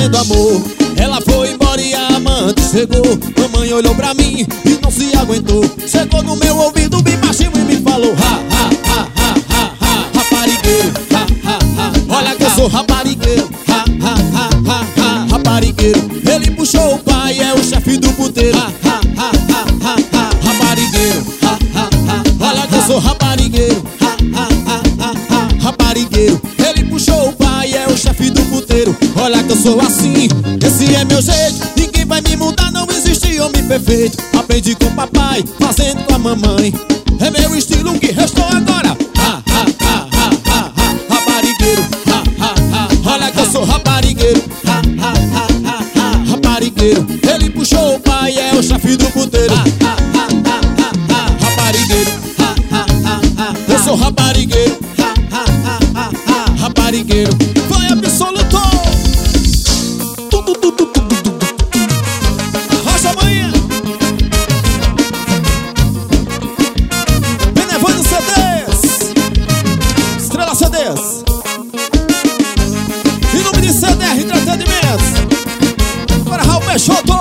fazendo amor. Ela foi embora e a amante chegou. Mamãe olhou pra mim e não se aguentou. Chegou no meu ouvido bem baixinho e me falou: ha, ha, ha, ha, ha, ha, raparigueiro, ha, ha, ha. Olha que eu sou raparigueiro, ha, ha, ha, ha, ha, raparigueiro. Ele puxou o pai, é o chefe do puteiro, ha, ha, ha, ha, ha, ha, raparigueiro, ha, ha, ha. Olha que eu sou raparigueiro, ha, ha, ha, ha, ha, raparigueiro. Ele puxou o pai, é o chefe do puteiro. Olha que eu sou assim, esse é meu jeito. Ninguém vai me mudar, não existe homem perfeito. Aprendi com o papai, fazendo com a mamãe. É meu estilo que restou agora. Ha, ha, ha, ha, ha, ha, raparigueiro, ha, ha, ha. Olha que eu sou raparigueiro, ha, ha, ha, ha, ha, raparigueiro. Ele puxou o pai, é o chefe do puteiro, ha, ha, ha, ha, ha, ha, raparigueiro, ha, ha, ha, ha, eu sou raparigueiro, ha, ha, ha, ha, ha, raparigueiro. Vai absoluto. Arrocha amanhã. Benevando CDs, Estrela CDs. Em nome de CDR Entretenimentos. Para Raul Peixoto.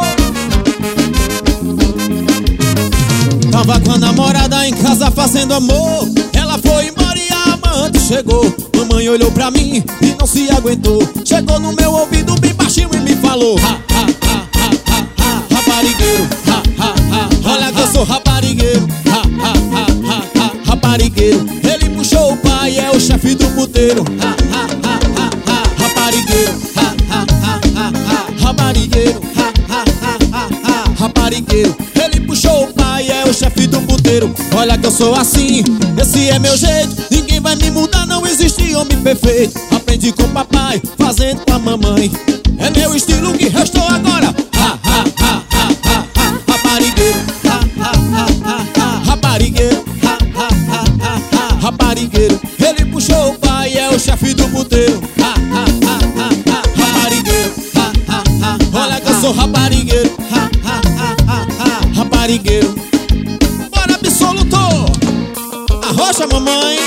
Tava com a namorada em casa fazendo amor. Ela foi embora e a amante chegou. Mamãe olhou pra mim e não se aguentou. Chegou no meu ouvido bem baixinho e me falou: ha, ha, ha, ha, ha, ha, raparigueiro, ha, ha, ha. Olha que eu sou raparigueiro, ha, ha, ha, ha, ha, raparigueiro. Ele puxou o pai, é o chefe do puteiro, ha, ha, ha, ha, ha, raparigueiro, ha, ha, ha, ha, ha, raparigueiro, ha, ha, ha, ha, ha, raparigueiro. Ele puxou o pai, é o chefe do puteiro. Olha que eu sou assim, esse é meu jeito. Ninguém vai me mudar, não existe homem perfeito. Aprendi com o papai, fazendo com a mamãe. É meu estilo que restou agora. Ha, ha, ha, ha, ha, ha, raparigueiro, ha, ha, ha, ha, ha, raparigueiro, ha, ha, ha, ha, ha, raparigueiro. Ele puxou o pai, é o chefe do puteiro, ha, ha, ha, ha, ha, raparigueiro, ha, ha, ha. Olha que eu sou raparigueiro, ha, ha, ha, ha, ha, raparigueiro. Bora absoluto. Arrocha mamãe.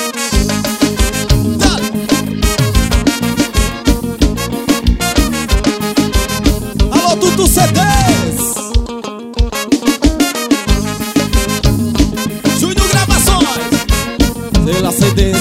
Tudo CDs, Júnior Gravações, Estrela CDs.